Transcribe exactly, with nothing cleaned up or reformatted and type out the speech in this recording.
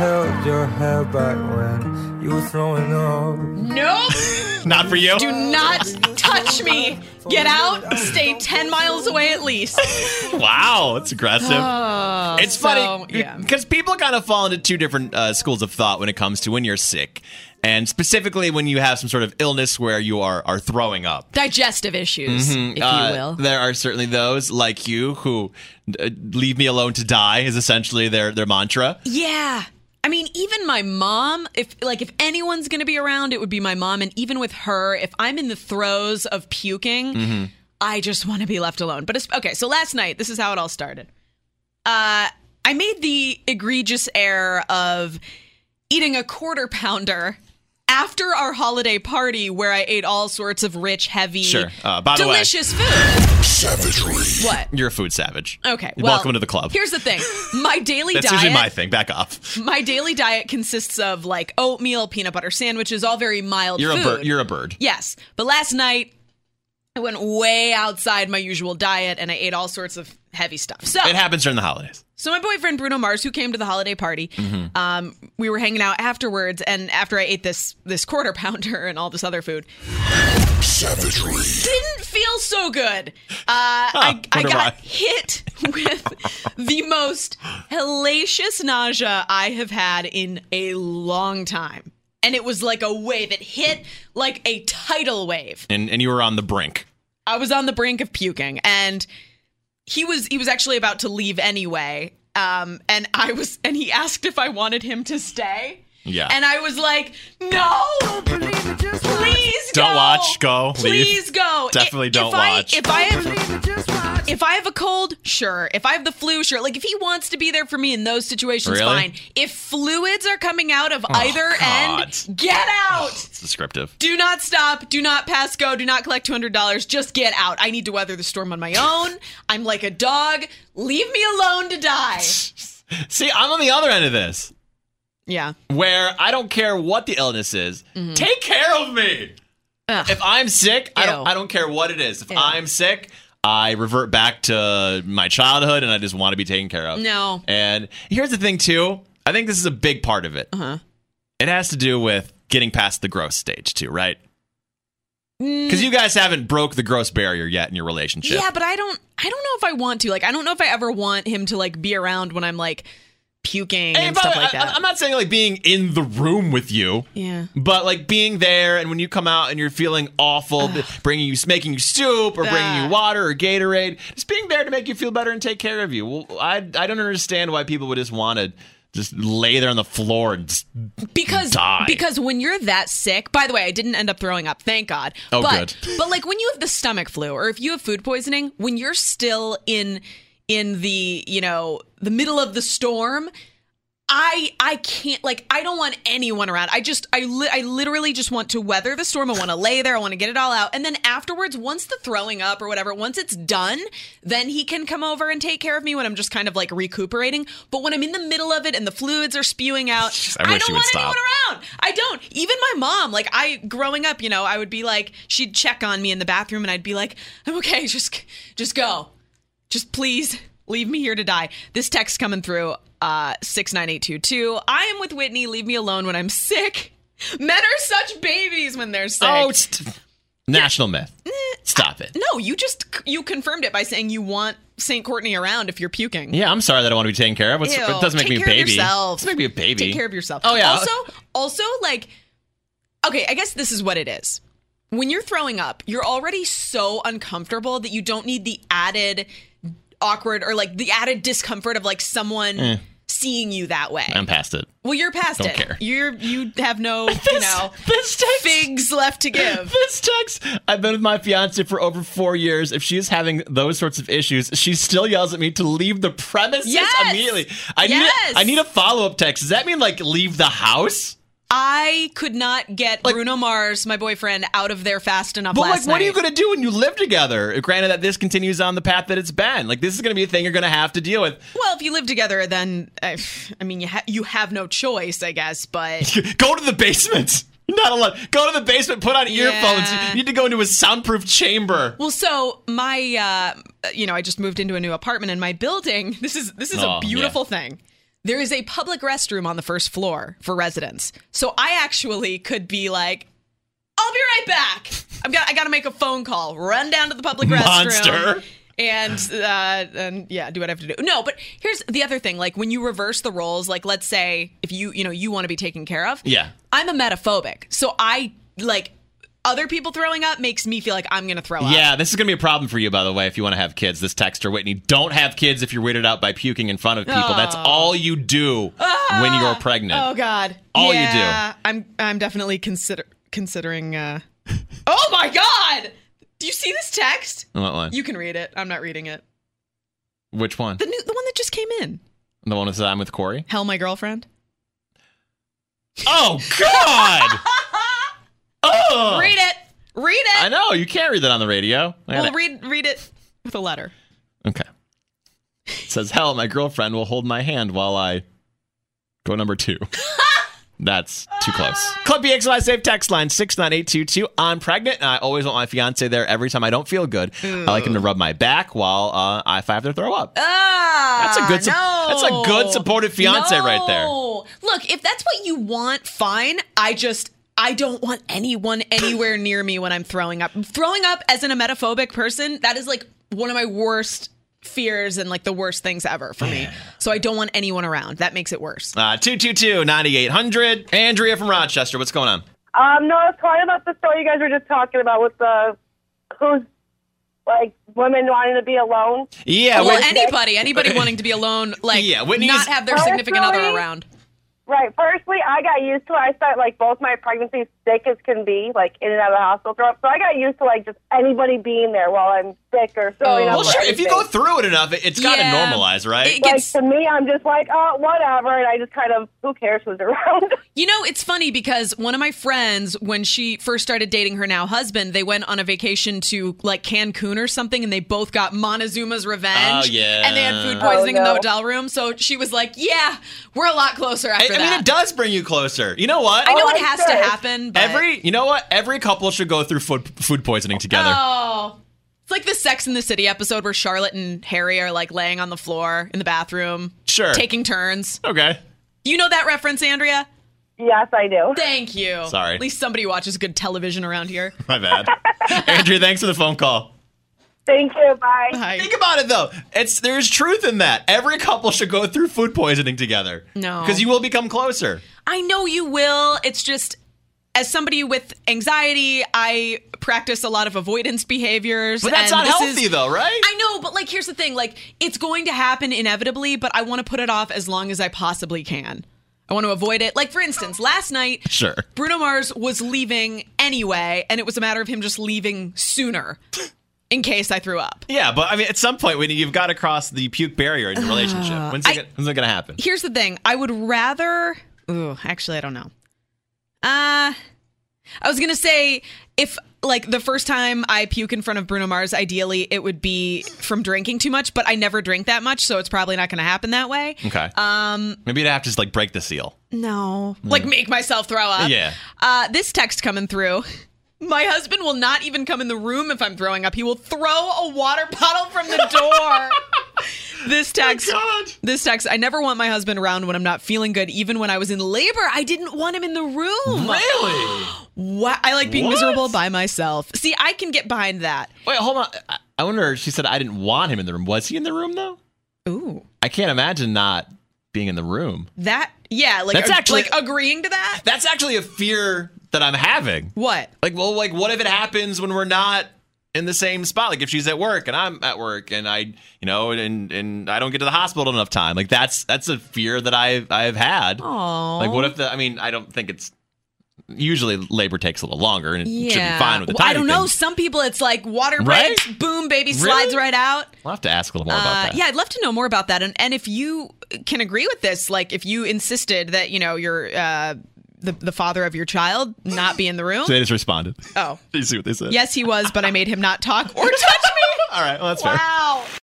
held your hair back when you were throwing up. Nope. Not for you. Do not touch me. Get out. Stay ten miles away at least. Wow, that's aggressive. Oh, it's so, funny yeah. because people kind of fall into two different uh, schools of thought when it comes to when you're sick. And specifically when you have some sort of illness where you are, are throwing up. Digestive issues, Mm-hmm. if Uh, you will. There are certainly those like you who uh, leave me alone to die is essentially their, their mantra. Yeah. I mean, even my mom, if like if anyone's going to be around, it would be my mom. And even with her, if I'm in the throes of puking, Mm-hmm. I just want to be left alone. But it's, okay, so last night, this is how it all started. Uh, I made the egregious error of eating a quarter pounder after our holiday party where I ate all sorts of rich, heavy, Sure. Uh, by the way- delicious food. Savagery. What? You're a food savage. Okay, well, Welcome to the club. Here's the thing. My daily That's diet... usually my thing. Back off. My daily diet consists of like oatmeal, peanut butter sandwiches, all very mild You're food. a bird. You're a bird. Yes. But last night, I went way outside my usual diet and I ate all sorts of heavy stuff. So, It happens during the holidays. so my boyfriend Bruno Mars, who came to the holiday party, Mm-hmm. um, we were hanging out afterwards, and after I ate this this quarter pounder and all this other food, Savagery. didn't feel so good. Uh, I, I wonder got why. hit with the most hellacious nausea I have had in a long time. And it was like a wave. It hit like a tidal wave. And and you were on the brink. I was on the brink of puking, and he was he was actually about to leave anyway. Um, and I was, and he asked if I wanted him to stay. Yeah. And I was like, no, please go. Don't watch, go, leave. Please go. Definitely I- don't if I- watch. If I have, if I have a cold, sure. If I have the flu, sure. Like if he wants to be there for me in those situations, Really? fine. If fluids are coming out of either God. end, get out. It's descriptive. Do not stop. Do not pass go. Do not collect two hundred dollars. Just get out. I need to weather the storm on my own. I'm like a dog. Leave me alone to die. See, I'm on the other end of this, Yeah. where I don't care what the illness is. Take care of me. Ugh. If I'm sick, I don't Ew. I don't care what it is. If Ew. I'm sick, I revert back to my childhood and I just want to be taken care of. No. And here's the thing too. I think this is a big part of it. Uh-huh. It has to do with getting past the gross stage too, right? Mm. Because you guys haven't broke the gross barrier yet in your relationship. Yeah, but I don't I don't know if I want to. Like I don't know if I ever want him to like be around when I'm like puking Hey, and by the stuff way, like I- that. I'm not saying like being in the room with you. Yeah. But like being there, and when you come out and you're feeling awful, bringing you, making you soup or bringing you Ah. water or Gatorade, just being there to make you feel better and take care of you. Well, I I don't understand why people would just want to just lay there on the floor and just Because die. because when you're that sick, by the way, I didn't end up throwing up, thank God. Oh, but, good. But like when you have the stomach flu or if you have food poisoning, when you're still in in the, you know, the middle of the storm, I I can't like I don't want anyone around. I just I li- I literally just want to weather the storm. I want to lay there. I want to get it all out. And then afterwards, once the throwing up or whatever, once it's done, then he can come over and take care of me when I'm just kind of like recuperating. But when I'm in the middle of it and the fluids are spewing out, I I, wish don't you would want stop. anyone around. I don't. Even my mom, like I growing up, you know, I would be like, she'd check on me in the bathroom and I'd be like, I'm okay, just just go. Just please leave me here to die. This text coming through. Uh, six nine eight two two. I am with Whitney. Leave me alone when I'm sick. Men are such babies when they're sick. oh, it's t- national myth. Stop it. No, you just you confirmed it by saying you want Saint Courtney around if you're puking. Yeah, I'm sorry that I want to be taken care of. It's, Ew. it doesn't make Take me a care of baby. yourself. It doesn't make me a baby. Take care of yourself. Oh, yeah. Also, also like, okay, I guess this is what it is. When you're throwing up, you're already so uncomfortable that you don't need the added awkward or like the added discomfort of like someone Eh. seeing you that way. I'm past it. Well, you're past Don't it. care. You're you have no, you know, this text, figs left to give. This text. I've been with my fiance for over four years. If she's having those sorts of issues, she still yells at me to leave the premises Yes! immediately. I Yes! need. I need a follow up text. Does that mean like leave the house? I could not get Like- Bruno Mars, my boyfriend, out of there fast enough But last like, what are you night. going to do when you live together? Granted that this continues on the path that it's been. Like, this is going to be a thing you're going to have to deal with. Well, if you live together, then I, I mean, you ha- you have no choice, I guess. But Go to the basement. You're not allowed. Go to the basement. Put on earphones. Yeah. You need to go into a soundproof chamber. well, so my, uh, you know, I just moved into a new apartment in my building. This is this is Oh, a beautiful thing. there is a public restroom on the first floor for residents. So I actually could be like, I'll be right back. I've got I got to make a phone call, run down to the public Monster. restroom. And, uh, and yeah, do what I have to do. No, but here's the other thing. Like when you reverse the roles, like let's say if you, you know, you want to be taken care of. Yeah. I'm a metaphobic. So I like other people throwing up makes me feel like I'm going to throw up. Yeah, this is going to be a problem for you, by the way, if you want to have kids. This texter, Whitney, don't have kids if you're weirded out by puking in front of people. Oh. That's all you do Ah! when you're pregnant. Oh God. All you yeah, I'm I'm definitely consider considering. Uh... oh my God. Do you see this text? What one? You can read it. I'm not reading it. Which one? The new, the one that just came in. The one that said I'm with Corey? Hell, my girlfriend. Oh, God! Oh! Read it. Read it. I know. You can't read that on the radio. I Well, gotta- read read it with a letter. Okay. It says, hell, my girlfriend will hold my hand while I go number two. That's too close. Club B X Y Save text line six nine eight two two. I'm pregnant, and I always want my fiance there every time I don't feel good. Ooh. I like him to rub my back while uh, I- if I have to throw up. Ah, That's a good su- no. that's a good supportive fiance No. right there. Look, if that's what you want, fine. I just I don't want anyone anywhere near me when I'm throwing up. Throwing up as an emetophobic person, that is like one of my worst fears and like the worst things ever for me. So I don't want anyone around. That makes it worse. Uh, two two two, nine eight hundred. Andrea from Rochester, what's going on? Um, no, I was calling about the story you guys were just talking about with the who's like women wanting to be alone. Yeah, well, Whit- anybody, anybody wanting to be alone, like Yeah, Whitney's- not have their significant other Personally, around. Right. Firstly, I got used to it. I started like both my pregnancies sick as can be, like in and out of the hospital throw up. So I got used to like just anybody being there while I'm sick or throwing Oh. up. well, or sure, if you go anything. through it enough, it, it's got to Yeah. normalize, right? It Like gets- to me, I'm just like, oh, whatever, and I just kind of, who cares who's around? You know, it's funny because one of my friends, when she first started dating her now husband, they went on a vacation to like Cancun or something, and they both got Montezuma's revenge. Oh, yeah. And they had food poisoning Oh, in the no. hotel room. So she was like, yeah, we're a lot closer I, after I mean, that. it does bring you closer. You know what? I know Oh, it I'm has sure. to happen, but... Every, you know what? Every couple should go through food, food poisoning together. Oh. It's like the Sex in the City episode where Charlotte and Harry are like laying on the floor in the bathroom. Sure. Taking turns. Okay. You know that reference, Andrea? Yes, I do. Thank you. Sorry. At least somebody watches good television around here. My bad. Andrea, thanks for the phone call. Thank you. Bye. Hi. Think about it, though. It's there's truth in that. Every couple should go through food poisoning together. No. Because you will become closer. I know you will. It's just, as somebody with anxiety, I practice a lot of avoidance behaviors. But that's and not this healthy, is- though, right? I know, but like, here's the thing. Like, it's going to happen inevitably, but I want to put it off as long as I possibly can. I want to avoid it. Like, for instance, last night, Sure. Bruno Mars was leaving anyway, and it was a matter of him just leaving sooner in case I threw up. Yeah, but I mean, at some point, when you've got to cross the puke barrier in your relationship, when's it, I- gonna- when's it going to happen? Here's the thing. I would rather... Ooh, actually, I don't know. Uh, I was going to say, if, like, the first time I puke in front of Bruno Mars, ideally, it would be from drinking too much, but I never drink that much, so it's probably not going to happen that way. Okay. Um, Maybe you'd have to just, like, break the seal. no. Like, make myself throw up. Yeah. Uh, this text coming through. My husband will not even come in the room if I'm throwing up. He will throw a water bottle from the door. This text. Oh, God. This text. I never want my husband around when I'm not feeling good. Even when I was in labor, I didn't want him in the room. Really? What? I like being What? miserable by myself. See, I can get behind that. Wait, hold on. I- I wonder, she said I didn't want him in the room. Was he in the room, though? Ooh. I can't imagine not being in the room. That, yeah, like, That's ag- actually- like agreeing to that? That's actually a fear that I'm having. What? Like, well, like, what if it happens when we're not in the same spot? Like, if she's at work and I'm at work, and I, you know, and and I don't get to the hospital enough time. Like, that's that's a fear that I've I've had. Oh. Like, what if the? I mean, I don't think it's. Usually, labor takes a little longer, and it should Yeah. be fine with the Well, I timing don't know. thing. Some people, it's like water Right? breaks, boom, baby slides Really? right out. We'll have to ask a little more about Uh, that. yeah, I'd love to know more about that. And and if you can agree with this, like if you insisted that, you know, your uh, the the father of your child not be in the room. So they just responded. Oh, Did you see what they said? yes, he was, but I made him not talk or touch me. All right. Well, that's fair. Wow.